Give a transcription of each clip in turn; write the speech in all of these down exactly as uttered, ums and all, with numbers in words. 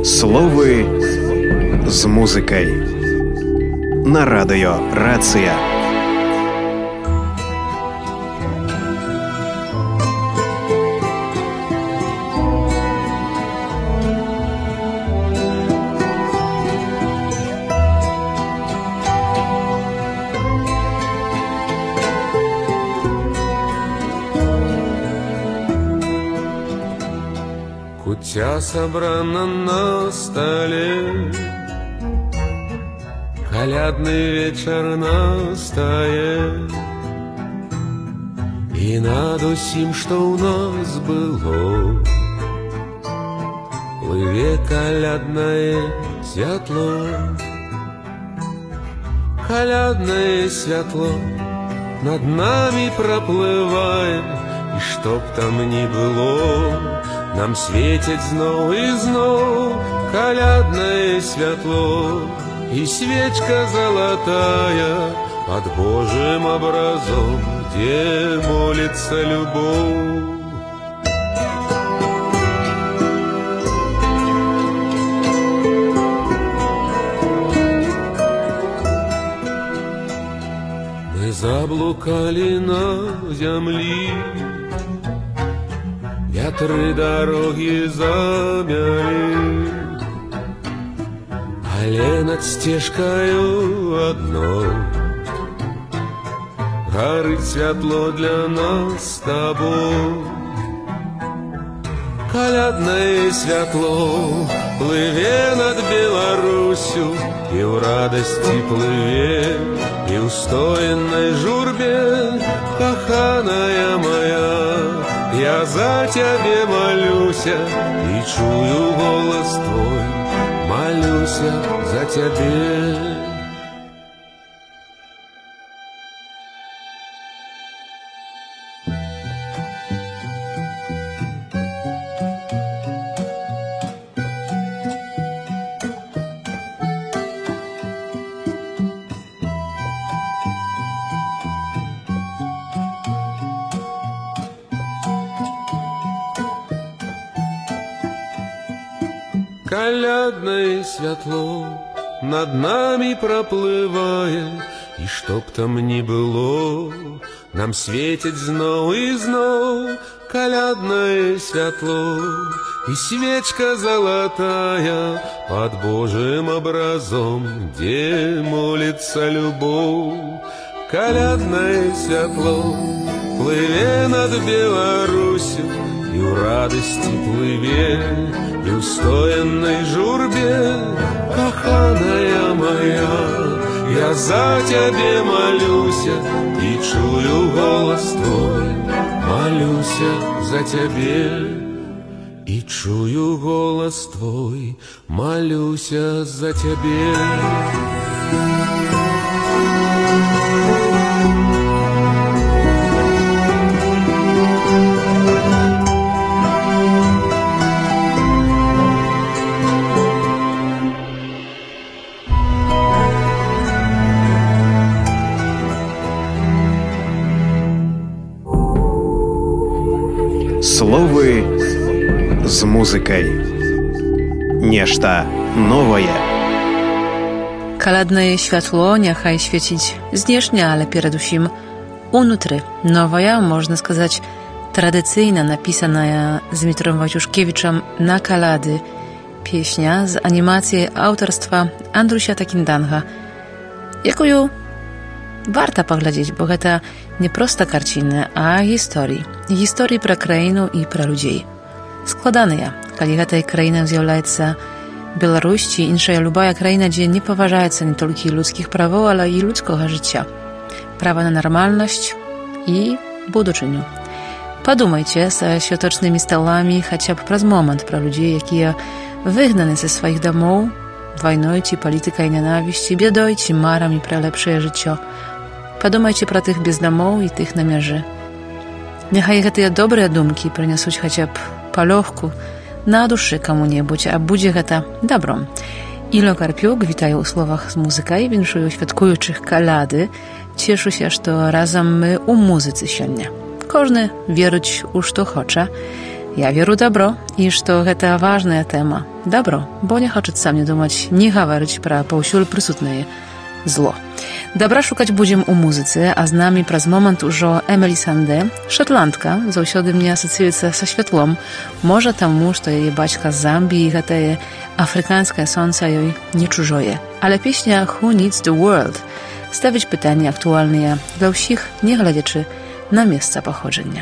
Словы з музыкай на радыё Рацыя. Кутя собрана на столе, калядный вечер настае, и над усім, что у нас было, плыве калядное святло. Калядное святло над нами проплывает, и чтоб там ни было, нам светит зноў і зноў калядное святло, и свечка золотая под Божьим образом, где молится любовь. Мы заблукали на землі, вятры дороги замяли, але над стежкою одной горит святло для нас с тобой. Калядное святло плыве над Беларусью, и в радости плыве, и в стоенной журбе, каханая моя. Я за тебе молюся и чую голос твой, молюся за тебе. Калядное святло над нами проплывает, и чтоб там ни было, нам светит зноў и зноў калядное святло, и свечка золотая под Божьим образом, где молится любовь. Калядное святло плыве над Беларусью, и в радости плыве, и в стоенной журбе, каханая моя. Я за тебе молюся и чую голос твой, молюся за тебе. И чую голос твой, молюся за тебе. Словы з музыкай. Нешта новае. Калядное światło niechaj świecić znieżnie, ale передусім унутры. Новая, można сказать, tradycyjna, napisana Zmytrом Wojciuszkiewiczem na kalady. Pieśnia z animacji autorstwa Andrusia Takindanga, jaką warto poglądać, bo to nie prosta karcina, a historii. Historii про країну і про людей. Складаная, калі гэтай краінай з'яўляецца Беларусь ці іншая любая краіна, дзе не паважаецца не толькі людскіх правоў, але і людскага жыцця. Права на нармальнасць і будучыню. Падумайце са святочнымі сталами хаця б праз момант пра людзей, якія выгнаны са сваіх дамоў вайной ці палітыкай нянавісці, бядой ці марамі пра лепшае жыццё. Падумайце пра тых без дамоў і тых на мяжы. Няхай гэтыя добрыя думкі прынясуць хаця б палёгку на душы каму-небудзь, а будзе гэта добром. Іло Карпюк, вітаю ў словах з музыкай, віншую świadkuючых каляды, цешуся, што разам мы ў музыцы сёння. Кожны верыць у што хоча. Я веру добро, и что это важная тема. Добро, бо не хочет сам не думать, не говорить про паўсюль прысутнае зло. Добра шукаць будзем у музыцы, а з намі праз момант ужо Эмілі Сандэ, шотландка, заўсёды мне асацыюецца са святлом, можа таму, што яе бацька з Замбіі, гэтае афрыканскае сонца ёй не чужое. Але песня «Who Needs the World» ставіць пытанні актуальныя для ўсіх, не глядзячы на месца паходжання.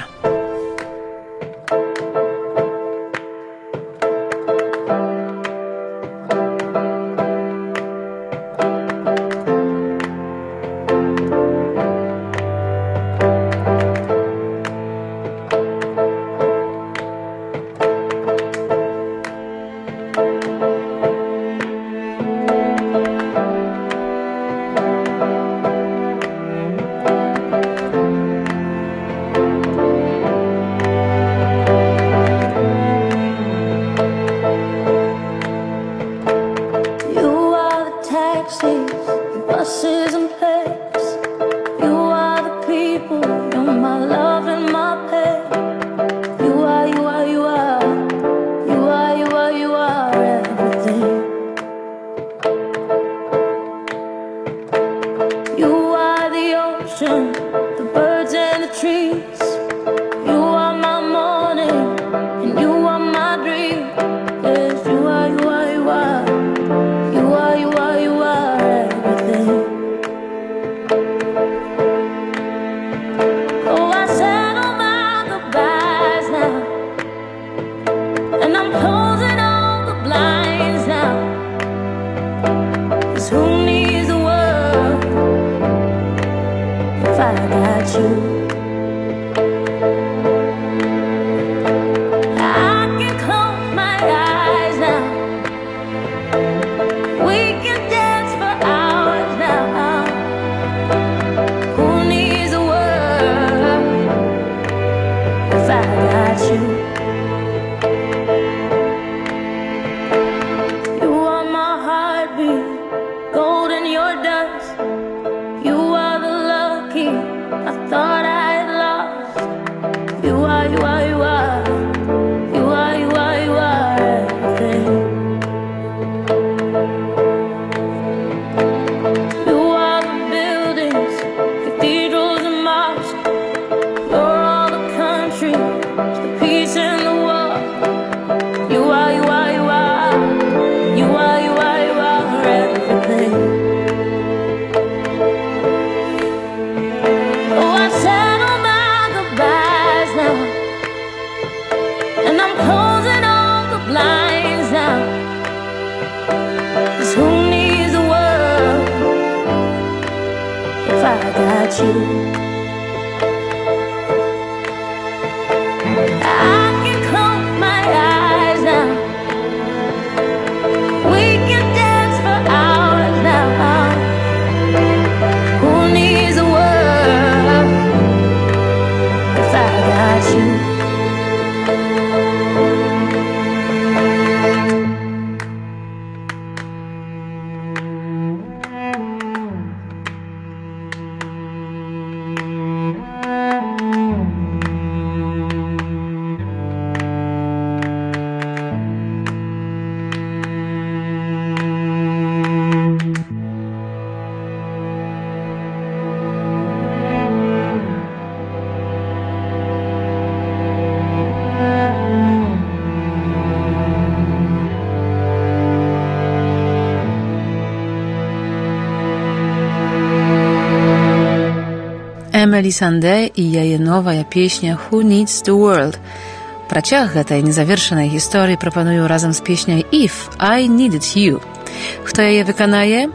Эмілі Сандэ і яе новая песня «Who Needs the World». Працяг гэтай незавершанай гісторыі прапаную разам з песняй «If I Needed You». Хто яе выканае?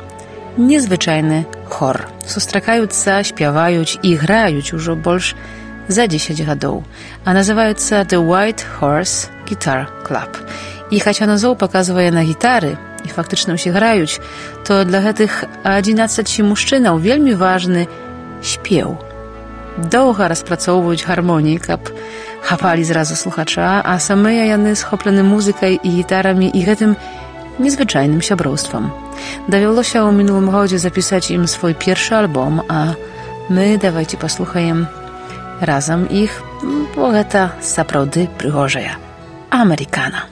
Незвычайны хор. Сустракаюцца, śpiewаюць і граюць ужо больш за дзесяць гадоў, а называюцца «The White Horse Guitar Club». І хаця назоў паказвае на гітары, і фактычна ўсе граюць, то для гэтых адзінаццаці мужчынаў вельмі важны śpiew. Доўга распрацоўваюць гармоніі, каб хапалі зразу слухача, а самыя яны схоплены музыкай і гітарамі і гэтым незвычайным сяброўствам. Давялося ў мінулым годзе запісаць ім свой першы альбом, а мы давайце паслухаем разам іх бо гэта сапраўды прыгожая амерыкана.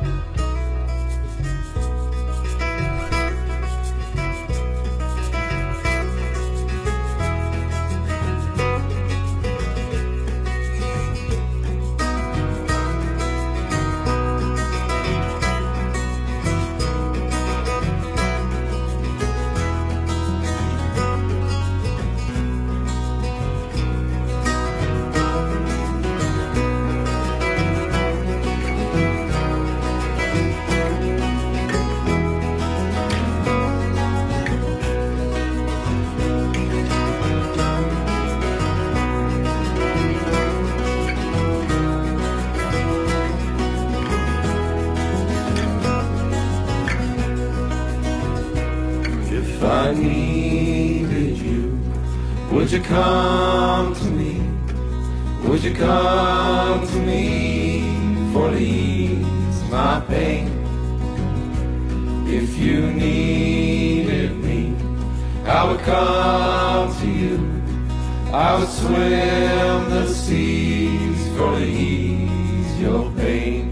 I needed you, would you come to me? Would you come to me for to ease my pain? If you needed me, I would come to you. I would swim the seas for to ease your pain.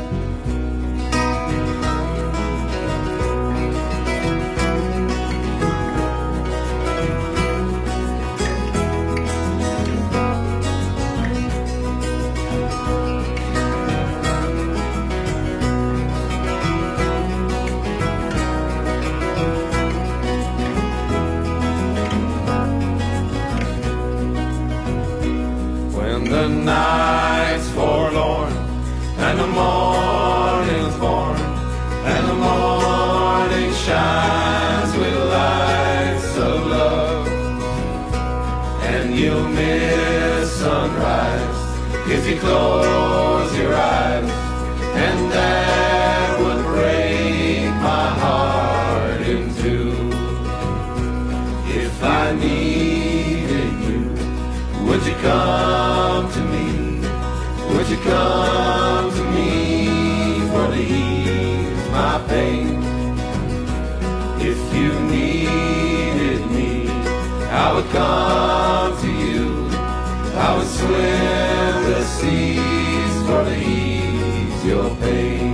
The night's forlorn and the morning's born, and the morning shines with lights of love, and you'll miss sunrise if you close your eyes, and that would break my heart in two. If I needed you, would you come to me? Would you come to me for to ease my pain? If you needed me, I would come to you. I would swim the seas for to ease your pain.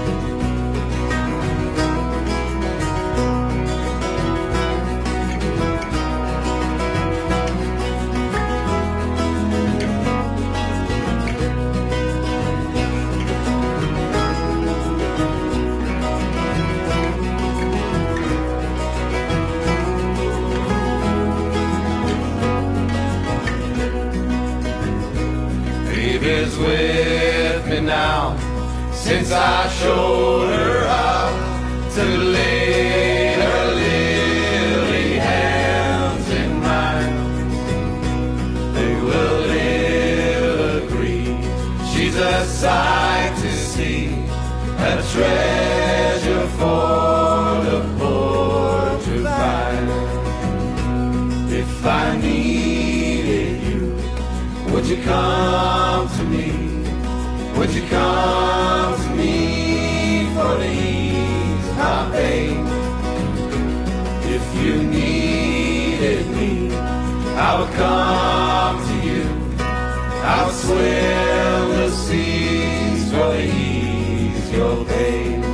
Is with me now, since I showed her how to lay her lily hands in mine. They will live agree, she's a sight to see, a treasure for the poor to find. If I needed you, would you come to me? Would you come to me for to ease my pain? If you needed me, I would come to you. I would swim the seas for to ease your pain.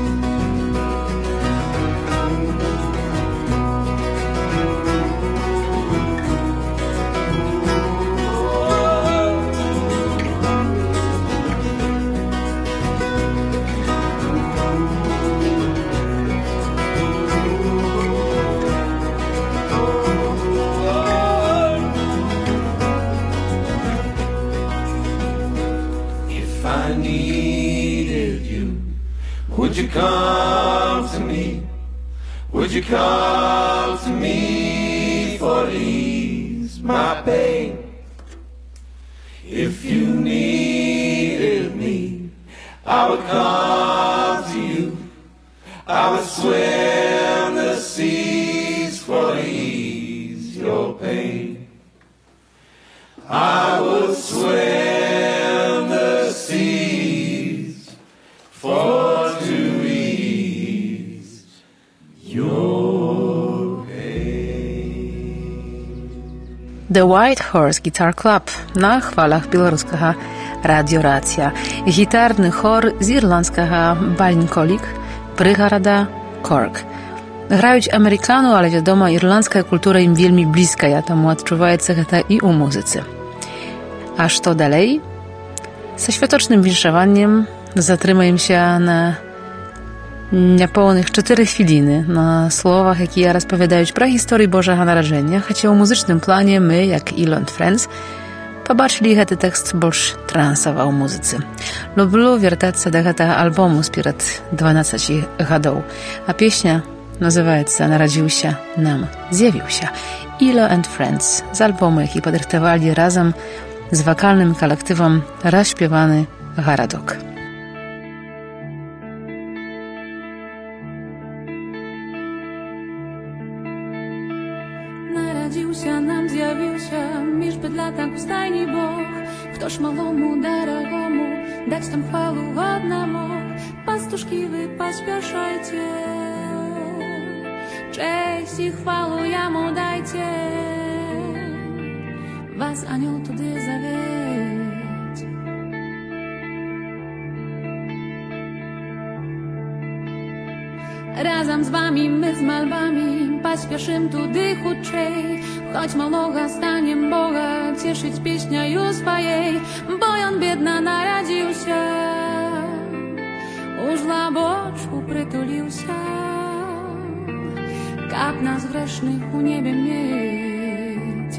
Would you come to me? Would you come to me for to ease my pain? If you needed me, I would come to you. I would swim the seas for to ease your pain. I would swim the seas for The White Horse Guitar Club na chwalach białoruskiego Radio Racja. Gitarny chor z irlandzkiego Ballincollig, Prygarada Cork. Grają Amerykanu, ale wiadomo, irlandzka kultura im wielmi bliska, ja tam odczuwaję cechę i u muzycy. Aż to dalej? Ze światocznym winszowaniem zatrzymaję się na niepełnych cztery chwiliny na słowach, jakie rozpowiadają про historię Bożego Narodzenia, chociaż w muzycznym planie my, jak Ilo and Friends, pobaczyli, że ten tekst больше transował muzycy. Lubię wracać do tego albumu sprzed dwanastu lat, a pieśnia nazywa się Narodził się nam, zjawił się. Ilo and Friends z albumu, jaki podrychtowali razem z wokalnym kolektywem rozśpiewany Garadok. Narodził się nam, zjawił się, miż bydla tak u stajni Bóg. Ktoś malomu, daragomu, dać tam chwalu odnamo. Pastuszki wy pośpieszajcie, cześć i chwalu jemu dajcie. Was anioł tudy zawiedź. Razem z wami, my z malbami, pośpieszym tudy chudczej. Choć maloga staniem Boga, cieszyć pieśnia już swojej. Bo on biedna narodził się, już dla boczku przytulił się. Kap nas grzesznych u niebie mieć.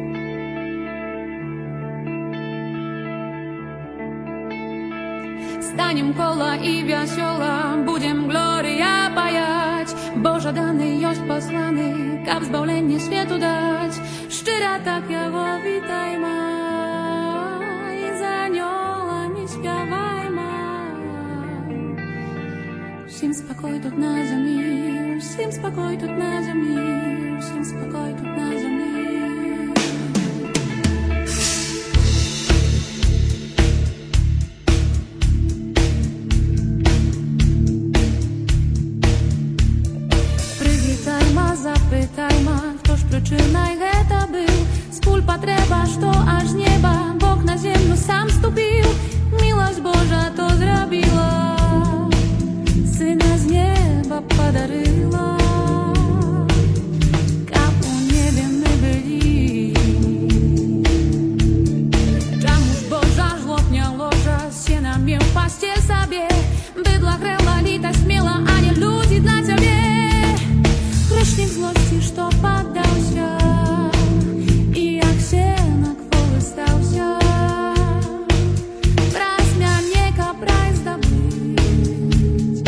Станем кола и весело, будем глория паять. Божа даны есть посланы, как збавление свету дать. Szczera tak jego witajmy, i z aniołami śpiewajmy. Всім спокой тут на землі, всім спокой тут на землі, всім спокой тут на землі. Zapytajmy, ktoż przyczyna geta był. Spól potrzeba, że aż z nieba Bóg na ziemię sam stąpił. Miłość Boża to zrobiła, Syna z nieba podaryła. Kap u niebie my byli. Czemuż Boża żłobnia łoża się na mię paście sobie. Bydła grela, lita śmiela, a nie ludzi dla ciebie. Grzesznik złości, что poddał się i jak się na kwoły stał się. Wraz miał nieka praj zdobyć.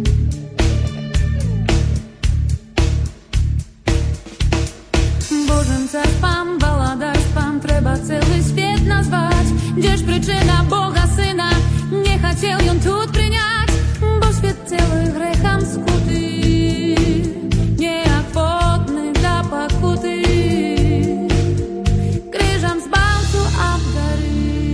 Bożym cestwem, baladajstwem trzeba cały świat nazwać. Gdzież przyczyna Boga Syna, nie chciał ją tu przyjąć, bo świat cały grzechem skuty. Неохотный до покуты, крыжом с балцу обдары.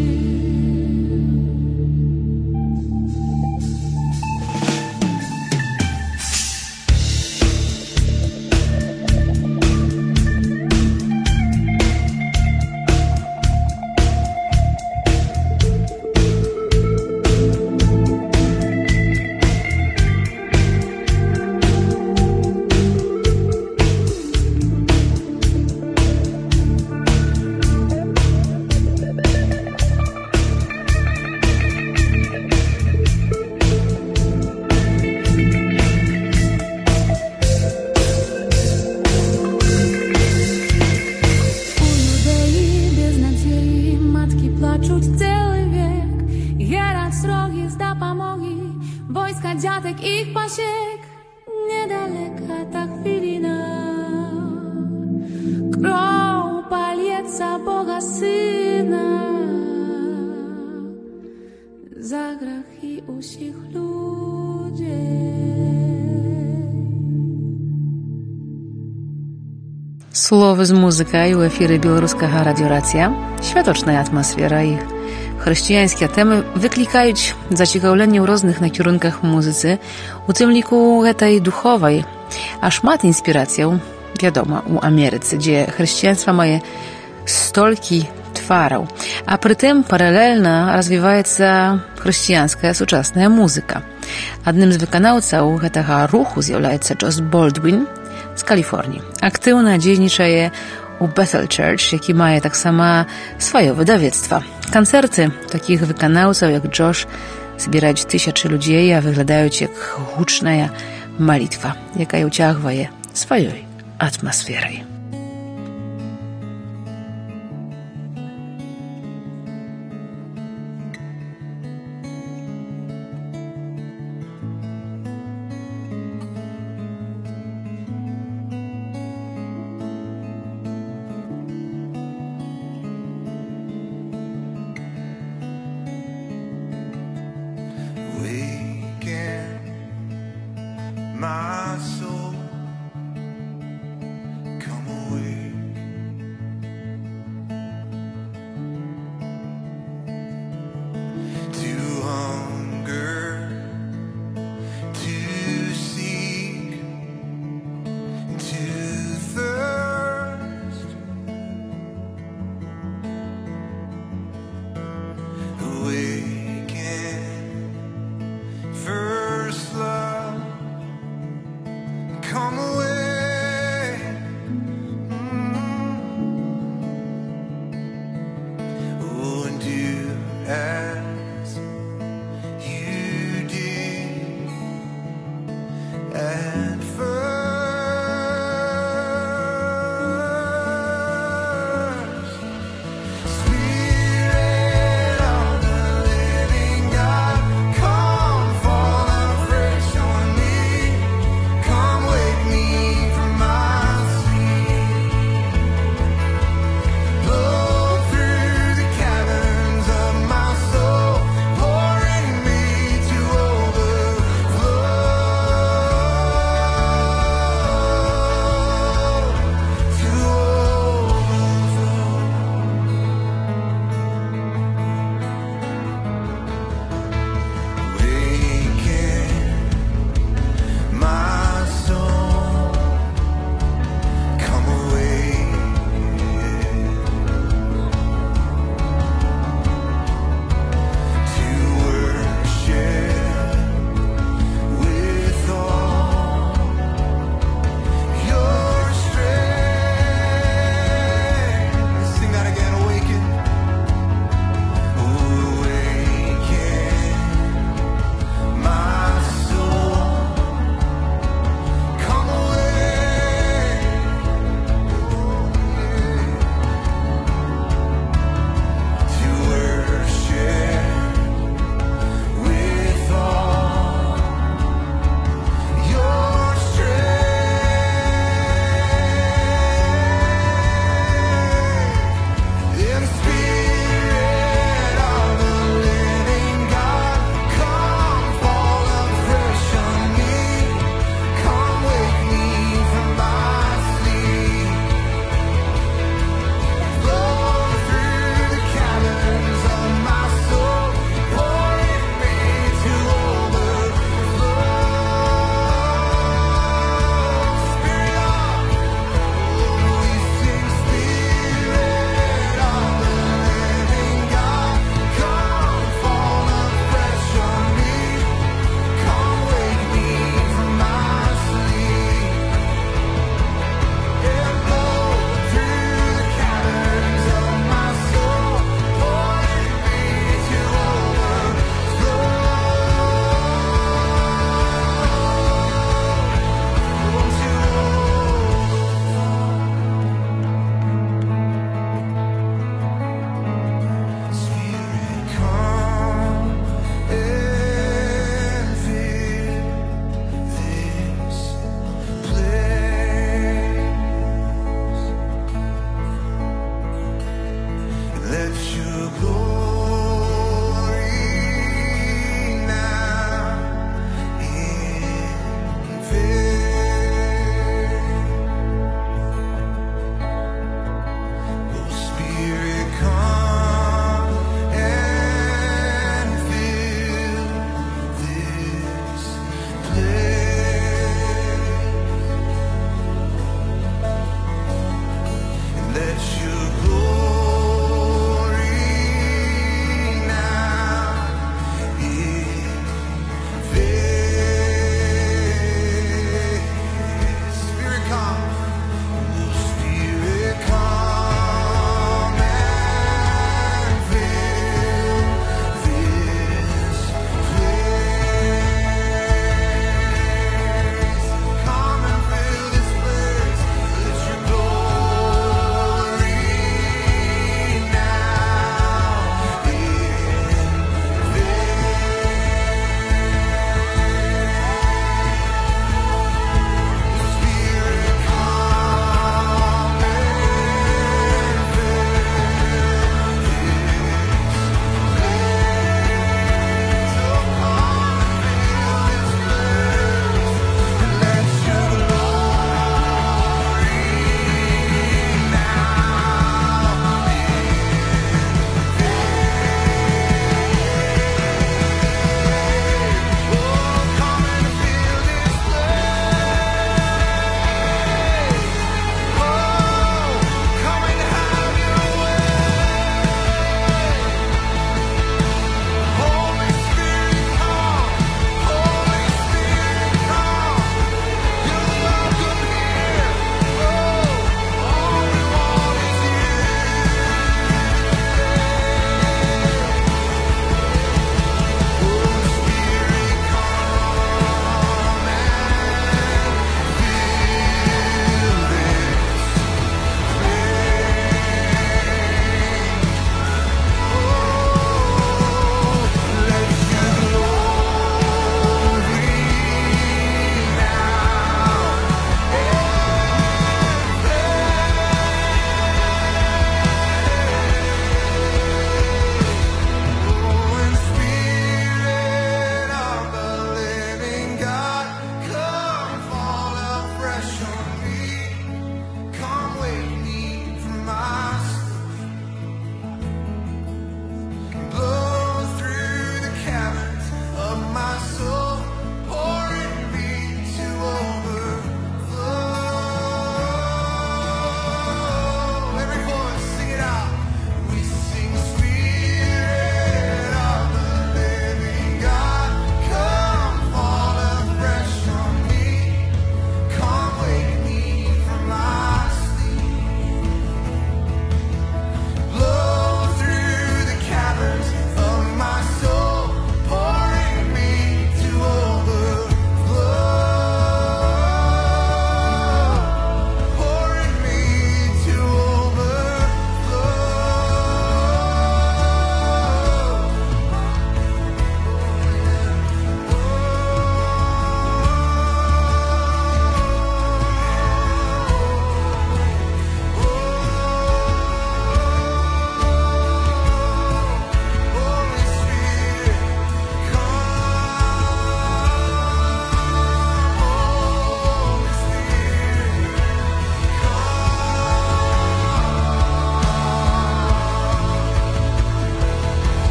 Dziadek ich pasiek, niedaleka ta chwilina. Krov palieca Boga Syna za grzechy usich ludzi. Słowy z muzyka i u efiry białoruskiego Radio Racja. Światoczna atmosfera i chrześcijańskie temy wyklikają zaciekawienie w różnych nakierunkach w muzyce, u tym liku tej duchowej, a szmat inspiracją, wiadomo, u Ameryce, gdzie chrześcijaństwo ma столькі твараў. А прытым паралельна развіваецца хрысціянская сучасная музыка. Адным з выканаўцаў гэтага руху з'яўляецца Джос Болдвін з Каліфорніі. Актыўна дзейнічае у Bethel Church, які мае таксама сваё выдавецтва. Канцэрты такіх выканаўцаў, як Джош, збіраюць тысячы людзей, а выглядаюць як гучная малітва, якая ўцягвае сваёй атмасферай. My soul, come away. To hunger, to seek, to thirst. Awaken, first love.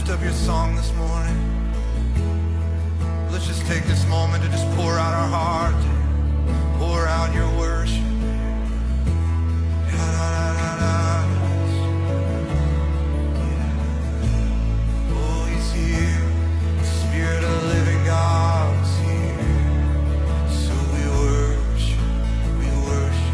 lift up your song this morning. Let's just take this moment to just pour out our heart, pour out your worship. Oh, he's here. The Spirit of the living God is here. So we worship, we worship.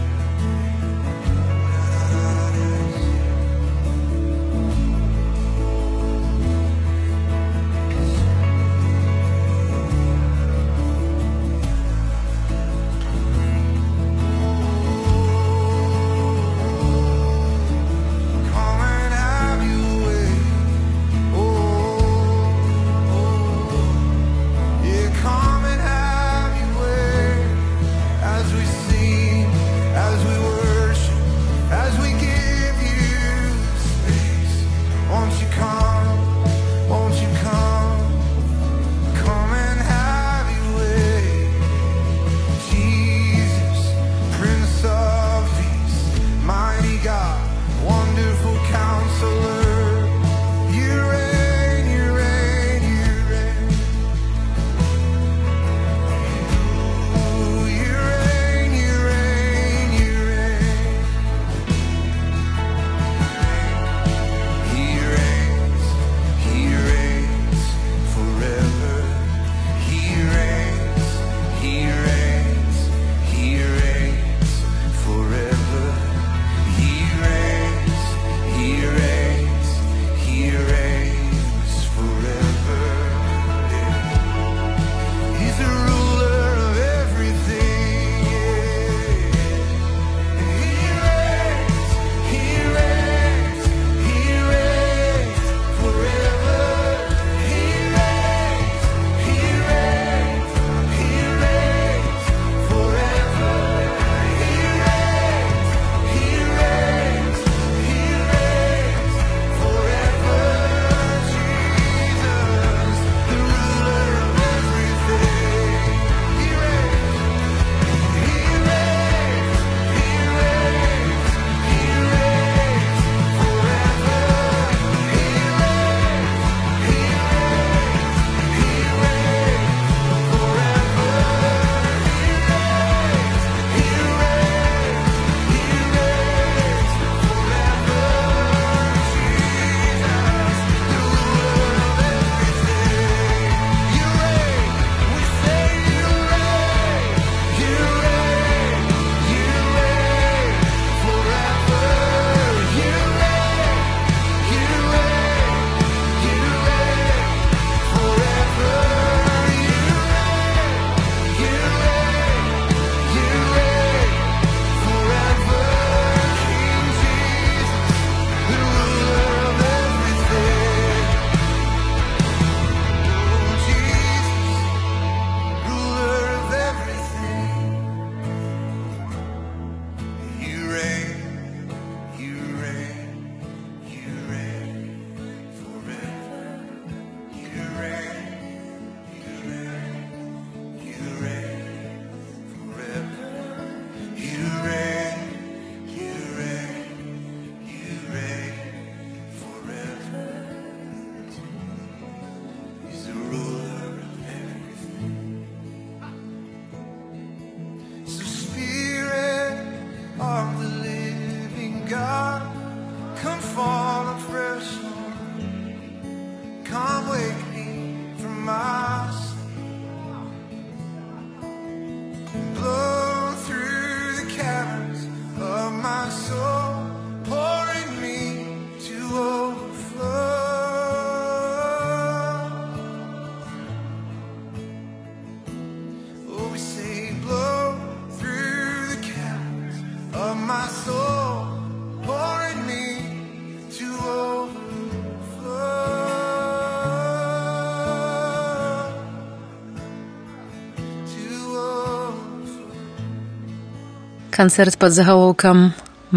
Koncert pod zahałołkiem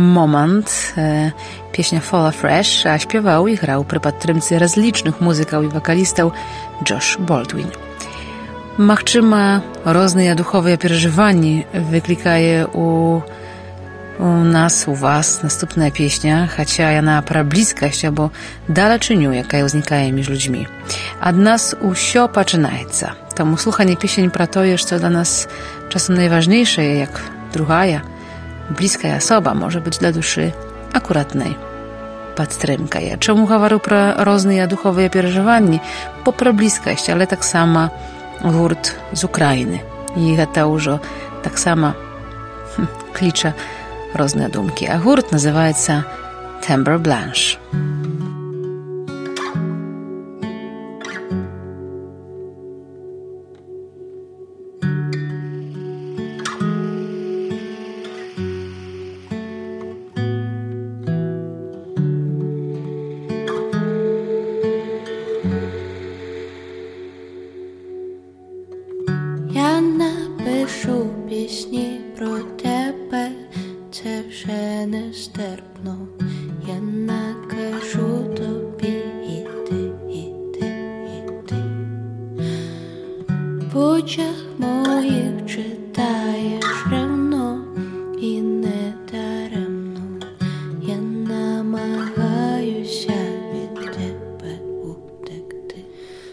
Moment, e, pieśnia Fall Afresh, a śpiewał i grał przy podtrymce различных muzykał i wokalistów Josh Baldwin. Магчыма, розныя духовыя перажыванні выклікае у У нас, у вас наступная песня, хаця яна пра блізкасць або далечыню, якая ўзнікае між людзьмі. Ад нас усё пачынаецца. Таму слуханне песень пра тое, што для нас часам найважнейшае, як другая, блізкая асоба, можа быць для душы акуратнай падтрымкай. Чаму гавару пра розныя духовыя перажыванні? Бо пра блізкасць, але таксама гурт з Украіны. І гэта ўжо таксама хм, кліча розныя думкі. А гурт называецца Timbre Blanche. Я напишу пісні про тебе, це вже нестерпно. Я накажу тобі іти, іти, іти. В очах моїх читаєш ревно, і не даремно. Я намагаюся від тебе утекти.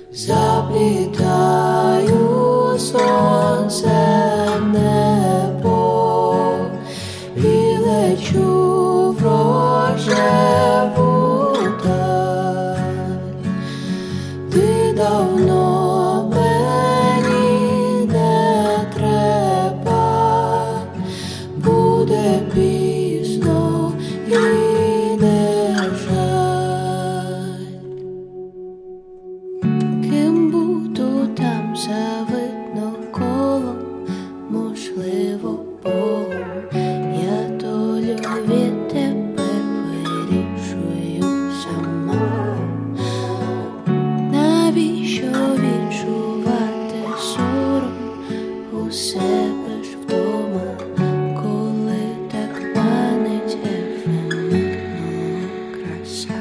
Заплітаю сонце в небо і лечу в рожеву даль. Ти давно мені не треба, буде пізно і не жаль. Ким буду, там завидно колом, можливо, Богом. Я долю від тебе вирішую сама. Навіщо відчувати сором у себе ж вдома, коли так манить ефемерна краса?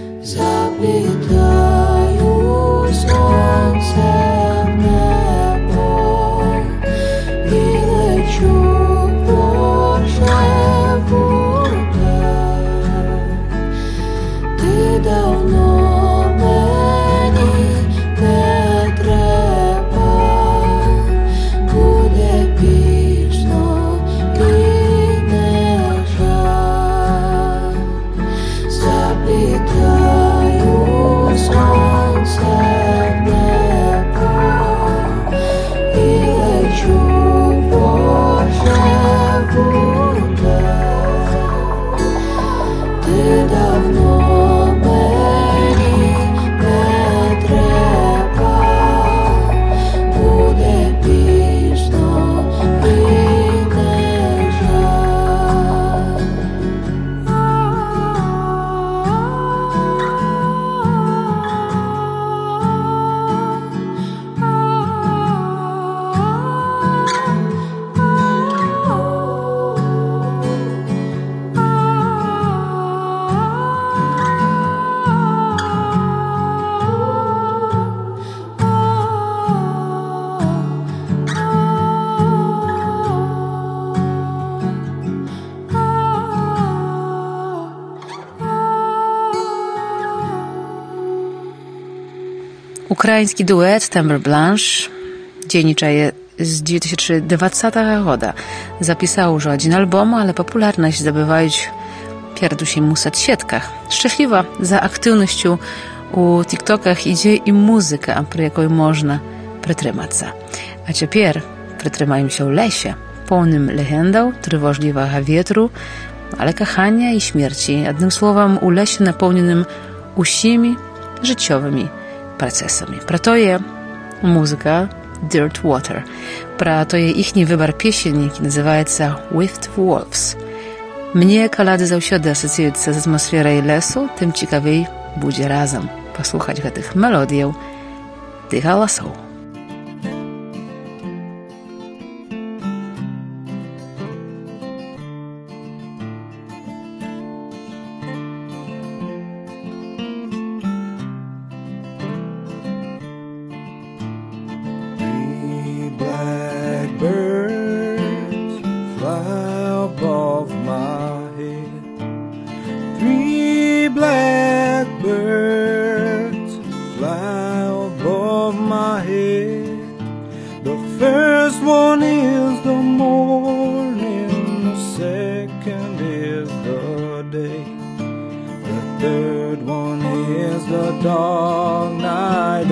Заплітаю сонце в небо і лечу в рожеву даль. Ти давно мені не треба, буде пізно і не жаль. Заплітаю сонце в небо і лечу в рожеву даль. Ти давно мені не треба, буде пізно і не жаль. Украинский дуэт Timbre Blanche дзейнічае з две тысячи двадцатого года. Запісаў ужо адзін альбом, але папулярнасць здабываюць перадусім у соцсетках. Шчасліва за актыўнасцю у тиктоках ідзе і музыка, пры якой можна прытрымацца. А цяпер прытрымаемся ў лесе, поўным легендаў, трывожлівага ветру, але кахання і смерці. Адным словам, у лесе напоўненым усімі жыццёвымі працэсамі. Пра тое музыка Dirt Water. Пра тое іхні выбар песень, які называецца With Wolves. Мне калады заўсёды асацыююцца з атмасферай лесу, тым цікавей будзе разам паслухаць гэтых мелодыяў ды галасоў. Blackbirds fly above my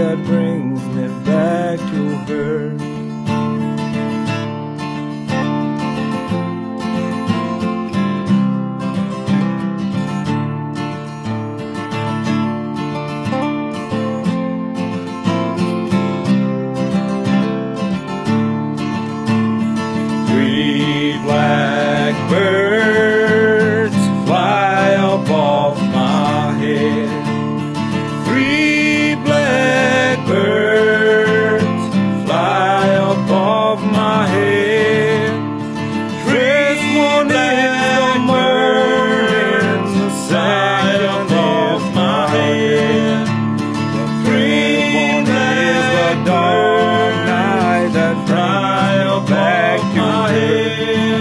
that brings me back to her. Three blackbirds fly above my head. Three blackbirds fly above my head. First one is the morning, the second is my head. The third one is the dark night that fly back to my head.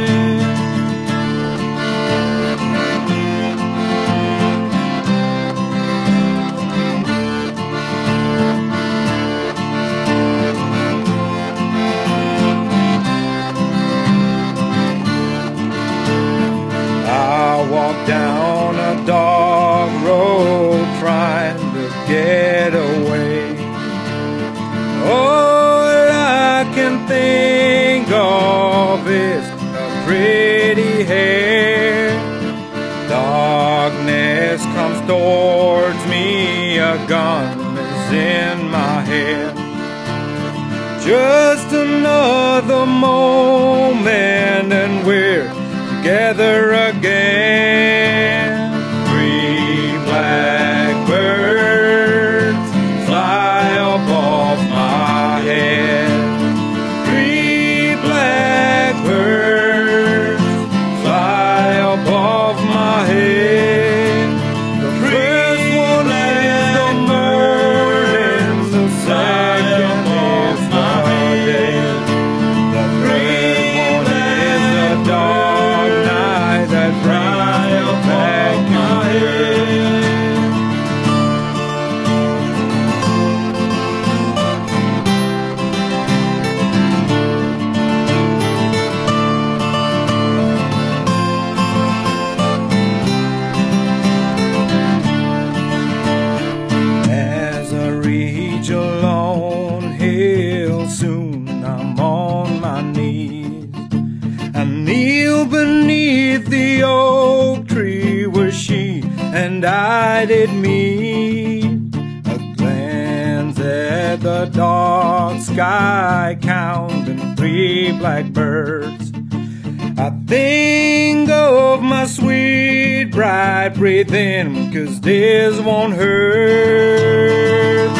I walk down a dark road trying to get away. All I can think of is her pretty hair. Darkness comes towards me, a gun is in my hand. Just another moment and we're together again. Three blackbirds fly above my head. Three blackbirds fly above my head. The first one is the morning, the second is my head. The third one is the dark night that brings back my head. As I reach a lone hill, soon I'm on my knees. I kneel beneath the oak tree where she and I did meet. A glance at the dark sky, counting three blackbirds. I think of my sweet bride, breathe in, 'cause this won't hurt.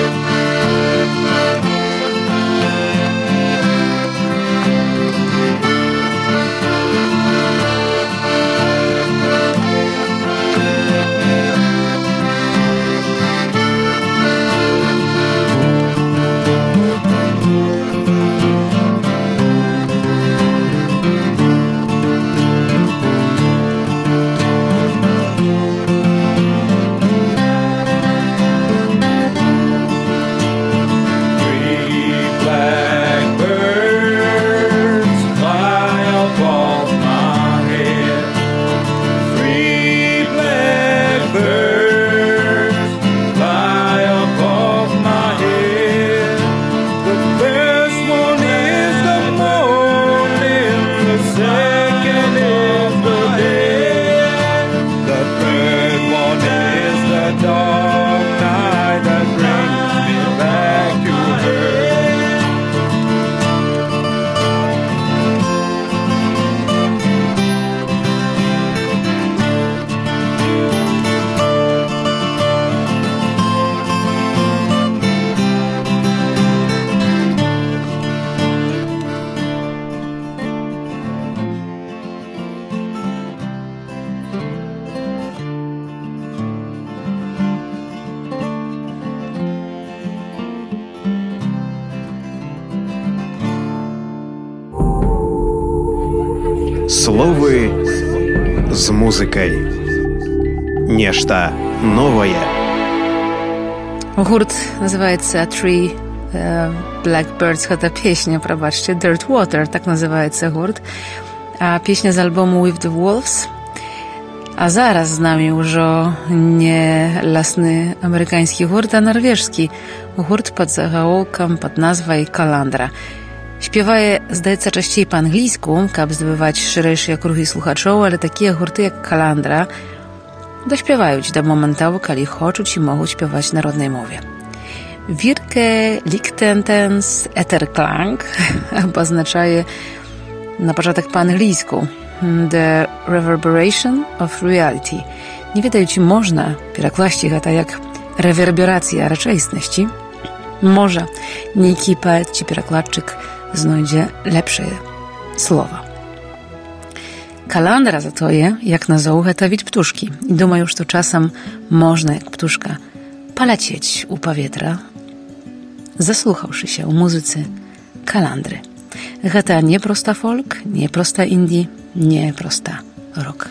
Словы з музыкай. Нешта новае. Гурт называется Three uh, Blackbirds. Это песня, пробачьте, Dirt Water, так называется гурт. А песня з альбому With the Wolves. A zaraz z nami już nie lasny amerykański gurt, a norweżski gurt pod zahałokiem pod nazwą Kalandra. Śpiewaje, zdaється, częściej po angielsku, aby zdobywać szersze krugi słuchaczów, ale takie gurty jak Kalandra dośpiewają do momentu, kiedy chcą i mogą śpiewać w narodnej mowie. Wirke Lichtentens Etterklang oznaczaje na początek po angielsku The Reverberation of Reality. Nie wiedaju ci można перекласти гэта jak rewerberacja rzeczywistości. Może niejaki poet czy перекладчик znajdzie lepsze słowa. Kalandra za to je, jak nazwał гэта wid ptuszki. I думаю, że czasem można jak ptuszka polecieć u powietrza, zasłuchawszy się u muzycy kalandry. Гэта nie prosta folk, nie prosta indie, nie prosta rock.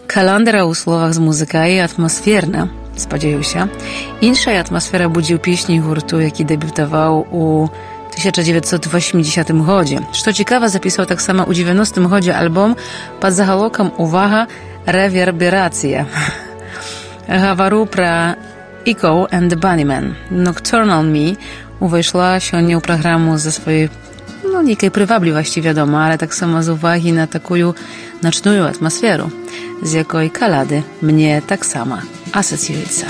Каландра у словах з музыкай атмасферна, спадзяюся. Іншая атмасфера будзе ў песні гурту, які дэбютаваў у tysiąc dziewięćset osiemdziesiątym годзе. Што цікава, запісаў таксама ў dziewięćdziesiątym годзе альбом пад загалокам «Увага, рэверберацыя». Гавару пра Echo and the Bunnymen. Nocturnal Me увайшла сёння ў праграму за сваёй no, niekaj prywabliwości, wiadomo, ale tak samo z uwagi na taką nocną atmosferę, z jakiej Kalady mnie tak samo asocjuje.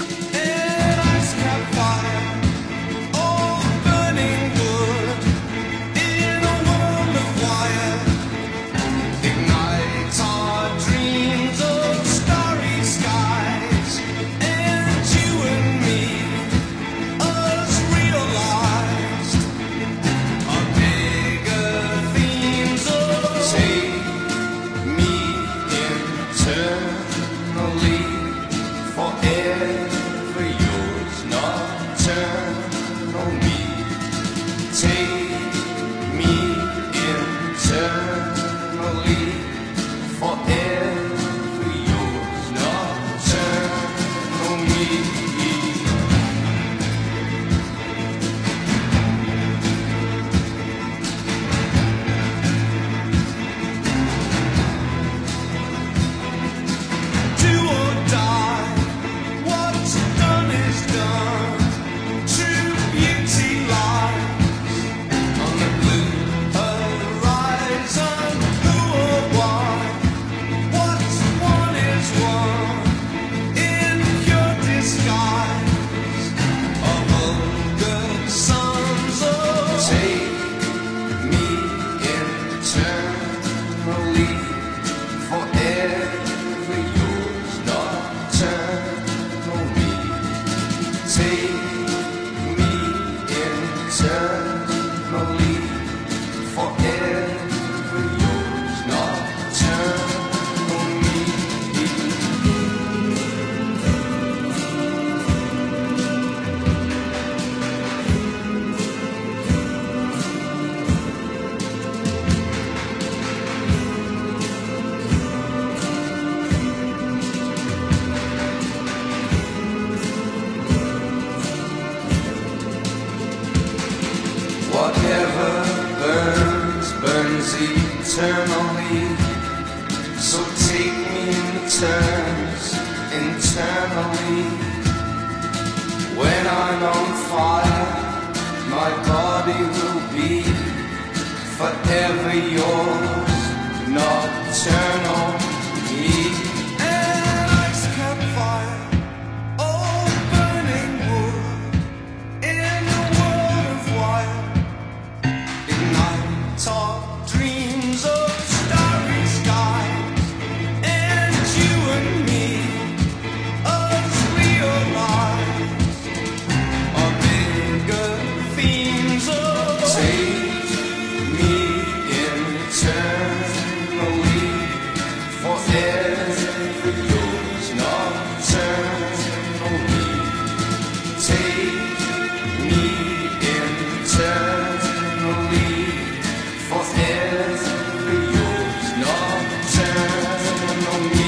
Eternally, so take me in turns internally. When I'm on fire, my body will be forever yours, nocturnal me. An ice campfire, all burning wood, in a world of wire, ignite our dreams of starry skies, and you and me, us realize our bigger themes of take me eternally, forever yours, nocturnally. Take me eternally, forever yours, nocturnally.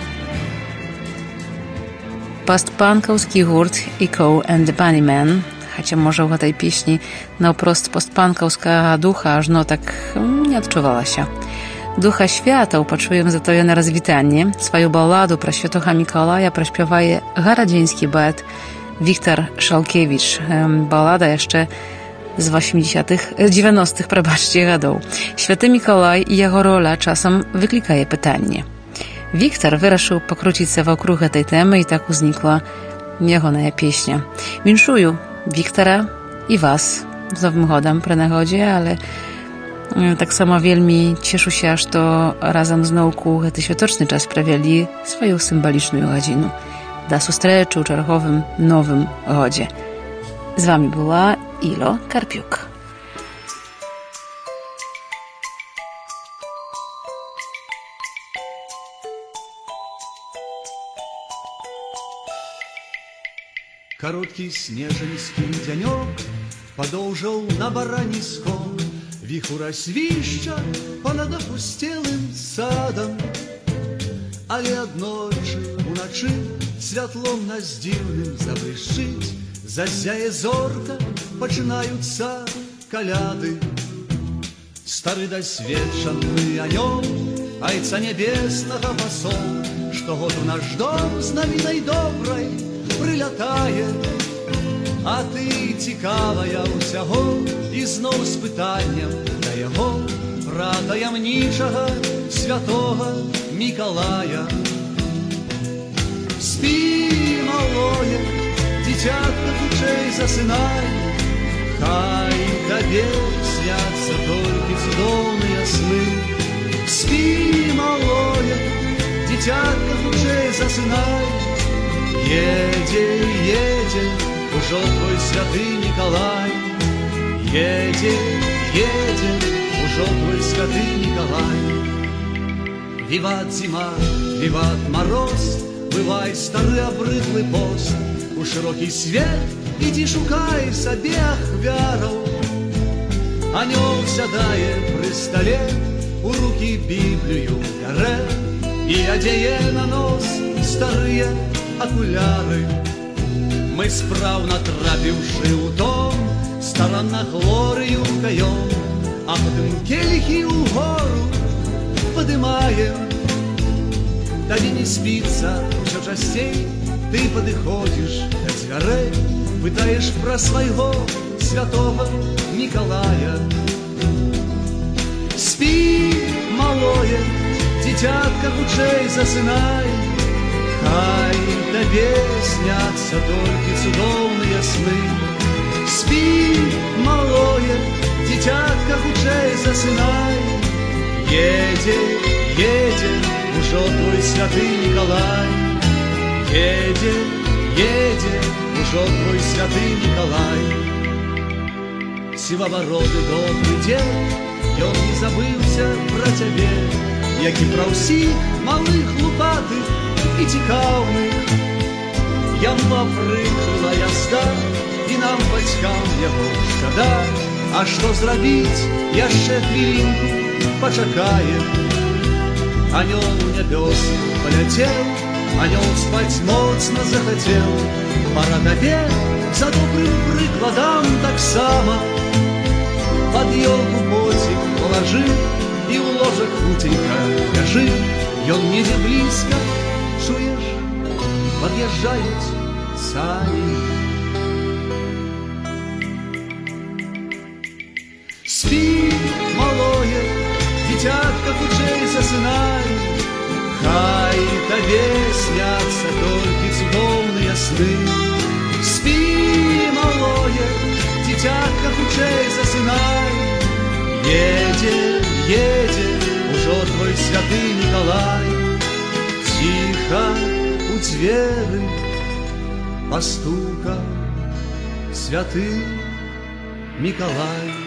Postpunkowski gurt Echo and the Bunnymen Хаця можа ў гэтай песні наўпрост постпанкаўскага духа ажно так не адчувалася. Духа святаў пачуем затое на развітанне. Сваю баладу пра Святога Мікалая праспявае гарадзенскі баэт Віктар Шалкевіч. Балада яшчэ з восьмідзесятых, дзевяностых, прабачце, гадоў. Святы Мікалай і яго роля часам выклікае пытанне. Віктар вырашыў пакруціцца вакруг гэтай тэмы, і так узнікла ягоная песня. Віншую Віктара і вас з Новым годам пры нагодзе, але таксама вельмі цешуся, што разам з науку гэты святочны час правялі сваю сімвалічную гадзіну. Да сустрэчы ў чарговым Новым годзе. З вамі была Ilo Karpiuk. Кароткі снежаньскі дзянёк падоўжаў на барані скок, віхура свішча понад апусцелым садам. Але аднойчы уначы святлом на здзіўным заблішчыць, зазяе зорка, пачынаюцца каляды. Стары дасведчаны анёл айца нябеснага пасол штогод у наш дом з навінай добрай прылятае. А ты цікавая ўсяго і зноў з пытаннем да яго пра таямнічага святога Мікалая. Спі, малое, дзіцятка, хутчэй засынай, хай табе сняцца толькі цудоўныя сны. Спі, малое, дзіцятка, хутчэй засынай, едзе, едзе ужо твой святы Мікалай. Едзе, едзе ужо твой святы Мікалай. Віват зіма, віват мароз, бывай стары абрыдлы пост, у шырокі свет ідзі шукай сабе ахвяраў. Анёл сядае пры стале, у рукі Біблію бярэ і адзяе на нос старыя акуляры. Мы спраўна трапіўшы ў дом, старанна хлорыю каём, а потым келіхі ўгору падымаем. Табе не спіцца ўсё часцей, ты падыходзіш да дзвярэй, пытаеш пра свайго святога Мікалая. Спі, малое, дзіцятка, хутчэй засынай, хай табе сняцца толькі цудоўныя сны. Спі, малое, дзіцятка, хутчэй засынай, едзе, едзе ужо твой святы Мікалай. Едзе, едзе ужо твой святы Мікалай. Сівабароды добры дзед, ён не забыўся пра цябе, як і пра ўсіх малых лупатых і цікаўных. Яму прыкрыла язда, і нам, бацькам, яго шкада. А што зрабіць, яшчэ хвілінку пачакаем. Анёл у нябёсы паляцеў, анёл спаць моцна захацеў. Пара табе за добрым прыкладам таксама пад ёлку поцік палажы і ў ложак хуценька ляжы. Ён недзе блізка, чуеш, пад'язджаюць сані. Спі, малое, дзіцятка, хутчэй засынай, хай табе сняцца толькі цудоўныя сны. Спі, малое, дзіцятка, хутчэй засынай, едзе, едзе ужо твой святы Мікалай. Ціха у дзверы пастукаў святы Мікалай.